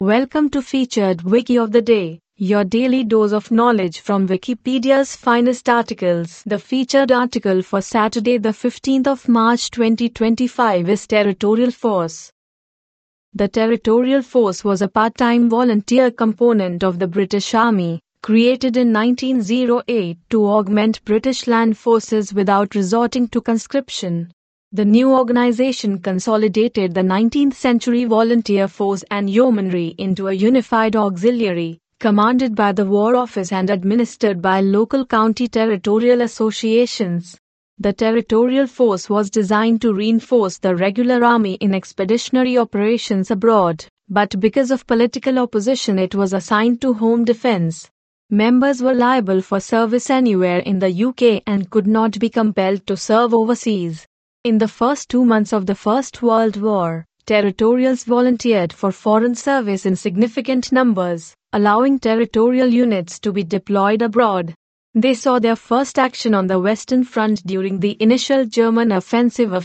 Welcome to Featured Wiki of the Day, your daily dose of knowledge from Wikipedia's finest articles. The featured article for Saturday, the 15th of March 2025 is Territorial Force. The Territorial Force was a part-time volunteer component of the British Army, created in 1908 to augment British land forces without resorting to conscription. The new organization consolidated the 19th-century volunteer force and yeomanry into a unified auxiliary, commanded by the War Office and administered by local county territorial associations. The Territorial Force was designed to reinforce the regular army in expeditionary operations abroad, but because of political opposition it was assigned to home defense. Members were liable for service anywhere in the UK and could not be compelled to serve overseas. In the first 2 months of the First World War, territorials volunteered for foreign service in significant numbers, allowing territorial units to be deployed abroad. They saw their first action on the Western Front during the initial German offensive of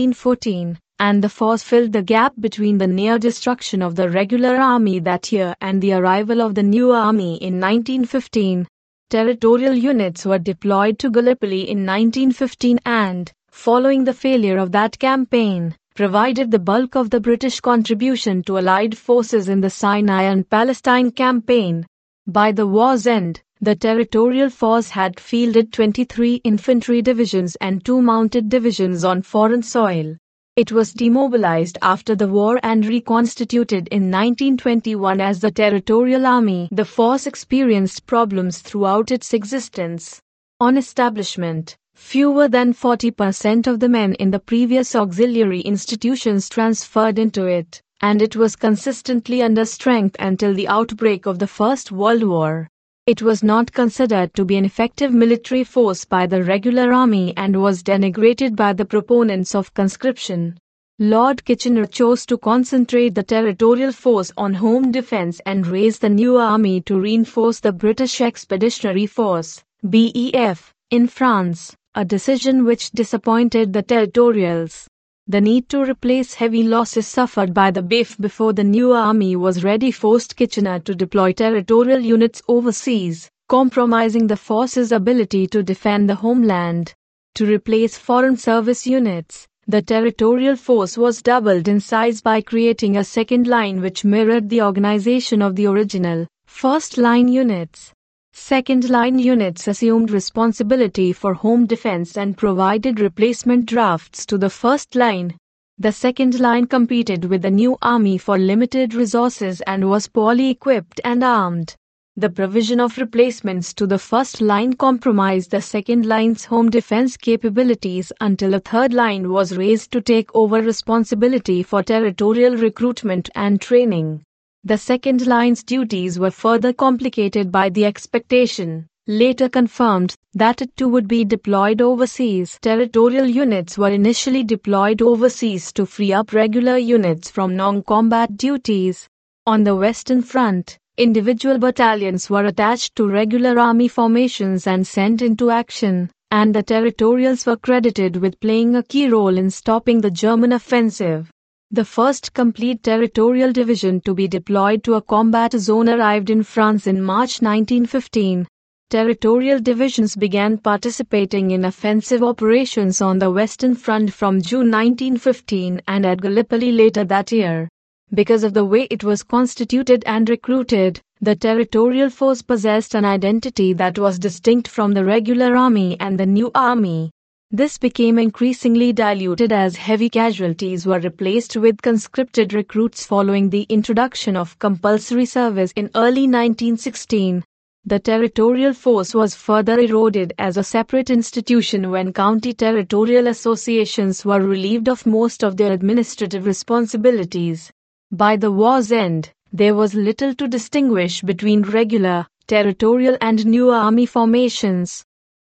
1914, and the force filled the gap between the near destruction of the regular army that year and the arrival of the new army in 1915. Territorial units were deployed to Gallipoli in 1915 and, following the failure of that campaign, provided the bulk of the British contribution to Allied forces in the Sinai and Palestine campaign. By the war's end, the Territorial Force had fielded 23 infantry divisions and 2 mounted divisions on foreign soil. It was demobilized after the war and reconstituted in 1921 as the Territorial Army. The force experienced problems throughout its existence. On establishment, fewer than 40% of the men in the previous auxiliary institutions transferred into it, and it was consistently under strength until the outbreak of the First World War. It was not considered to be an effective military force by the regular army and was denigrated by the proponents of conscription. Lord Kitchener chose to concentrate the Territorial Force on home defense and raise the new army to reinforce the British Expeditionary Force, BEF, in France, a decision which disappointed the territorials. The need to replace heavy losses suffered by the BEF before the new army was ready forced Kitchener to deploy territorial units overseas, compromising the force's ability to defend the homeland. To replace foreign service units, the Territorial Force was doubled in size by creating a second line which mirrored the organization of the original, first-line units. Second-line units assumed responsibility for home defense and provided replacement drafts to the first line. The second line competed with the new army for limited resources and was poorly equipped and armed. The provision of replacements to the first line compromised the second line's home defense capabilities until a third line was raised to take over responsibility for territorial recruitment and training. The second line's duties were further complicated by the expectation, later confirmed, that it too would be deployed overseas. Territorial units were initially deployed overseas to free up regular units from non-combat duties. On the Western Front, individual battalions were attached to regular army formations and sent into action, and the territorials were credited with playing a key role in stopping the German offensive. The first complete territorial division to be deployed to a combat zone arrived in France in March 1915. Territorial divisions began participating in offensive operations on the Western Front from June 1915 and at Gallipoli later that year. Because of the way it was constituted and recruited, the Territorial Force possessed an identity that was distinct from the regular army and the new army. This became increasingly diluted as heavy casualties were replaced with conscripted recruits following the introduction of compulsory service in early 1916. The Territorial Force was further eroded as a separate institution when county territorial associations were relieved of most of their administrative responsibilities. By the war's end, there was little to distinguish between regular, territorial and new army formations.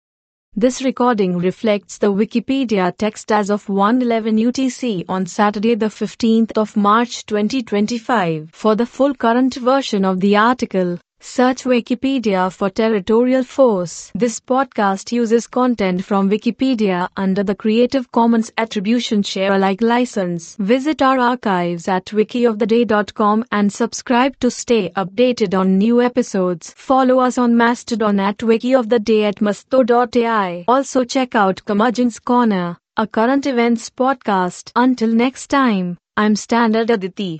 This recording reflects the Wikipedia text as of 1:11 UTC on Saturday the 15th of March 2025. For the full current version of the article, Search Wikipedia for Territorial Force. This podcast uses content from Wikipedia under the Creative Commons Attribution Share Alike license. Visit our archives at wikioftheday.com and subscribe to stay updated on new episodes. Follow us on Mastodon at wikioftheday at masto.ai. Also check out Curmudgeon's Corner, a current events podcast. Until next time, I'm Standard Aditi.